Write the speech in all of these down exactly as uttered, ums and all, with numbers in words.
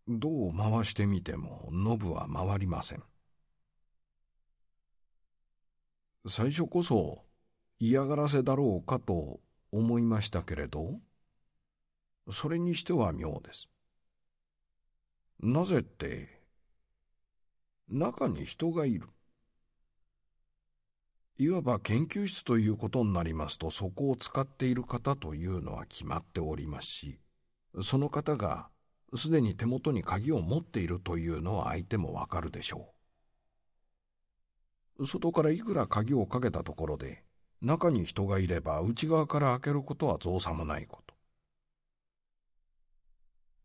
どう回してみてもノブは回りません。最初こそ嫌がらせだろうかと思いましたけれど、それにしては妙です。なぜって、中に人がいる。いわば研究室ということになりますと、そこを使っている方というのは決まっておりますし、その方がすでに手元に鍵を持っているというのは相手もわかるでしょう。外からいくら鍵をかけたところで、中に人がいれば内側から開けることは造作もないこと。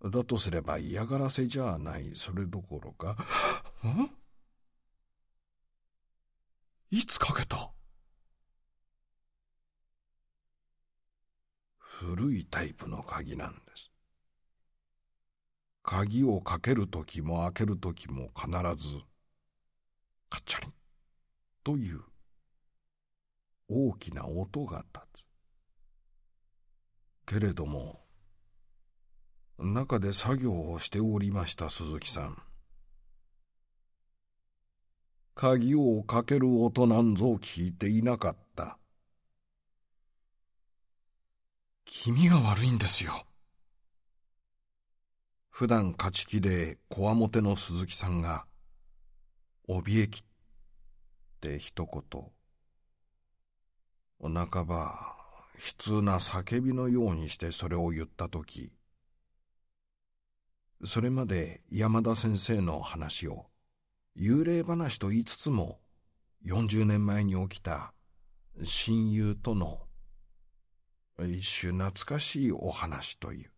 だとすれば嫌がらせじゃない、それどころか、ん？いつかけた？古いタイプの鍵なんです。鍵をかけるときも開けるときも必ずカチャリンという大きな音が立つ。けれども中で作業をしておりました鈴木さん、鍵をかける音なんぞ聞いていなかった。君が悪いんですよ。普段勝ち気でこわもての鈴木さんが怯えきって一言、半ば悲痛な叫びのようにしてそれを言ったとき、それまで山田先生の話を幽霊話と言いつつも、よんじゅうねんまえに起きた親友との一種懐かしいお話という、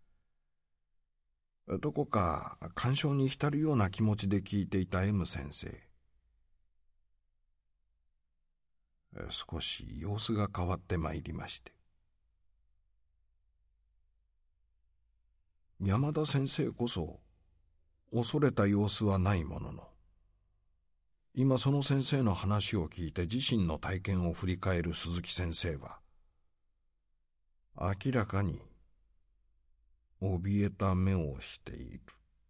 どこか感傷に浸るような気持ちで聞いていた M 先生。少し様子が変わってまいりまして、山田先生こそ恐れた様子はないものの、今その先生の話を聞いて自身の体験を振り返る鈴木先生は、明らかに怯えた目をしている。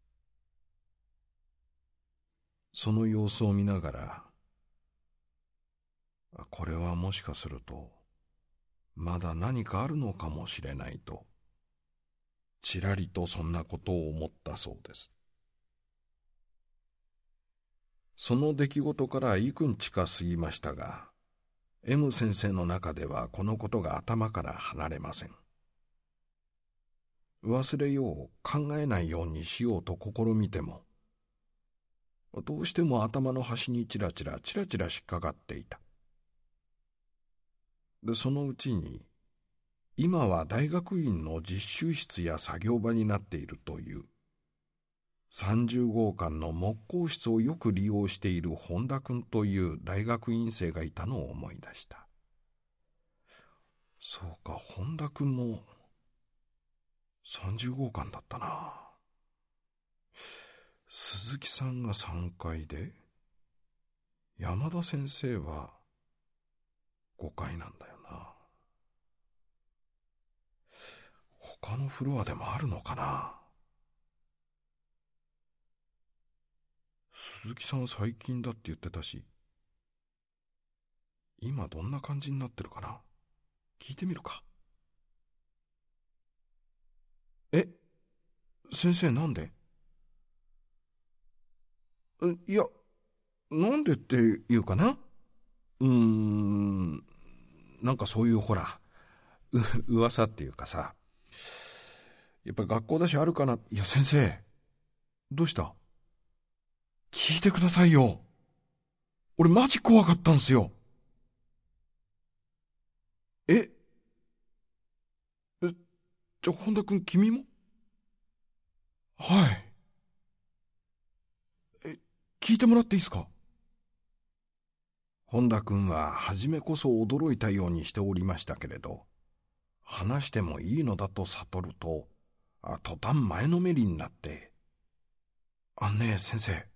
その様子を見ながら、これはもしかするとまだ何かあるのかもしれないと、ちらりとそんなことを思ったそうです。その出来事から幾日か過ぎましたが、M 先生の中ではこのことが頭から離れません。忘れよう、考えないようにしようと試みても、どうしても頭の端にチラチラチラチラ引っかかっていた。で、そのうちに、今は大学院の実習室や作業場になっているという、さんじゅうごうかんの木工室をよく利用している本田君という大学院生がいたのを思い出した。そうか、本田君もさんじゅうごうかんだったな。鈴木さんがさんかいで、山田先生はごかいなんだよな。他のフロアでもあるのかな。鈴木さん最近だって言ってたし、今どんな感じになってるかな。聞いてみるか。え、先生なんで？いや、なんでって言うかな。うーん、なんかそういうほら、う、噂っていうかさ、やっぱり学校だしあるかな。いや先生、どうした？聞いてくださいよ。俺マジ怖かったんすよ。ええ、じゃあ本田君君も？はい。え、聞いてもらっていいですか？本田君は初めこそ驚いたようにしておりましたけれど、話してもいいのだと悟ると、あ途端前のめりになって、あねえ先生、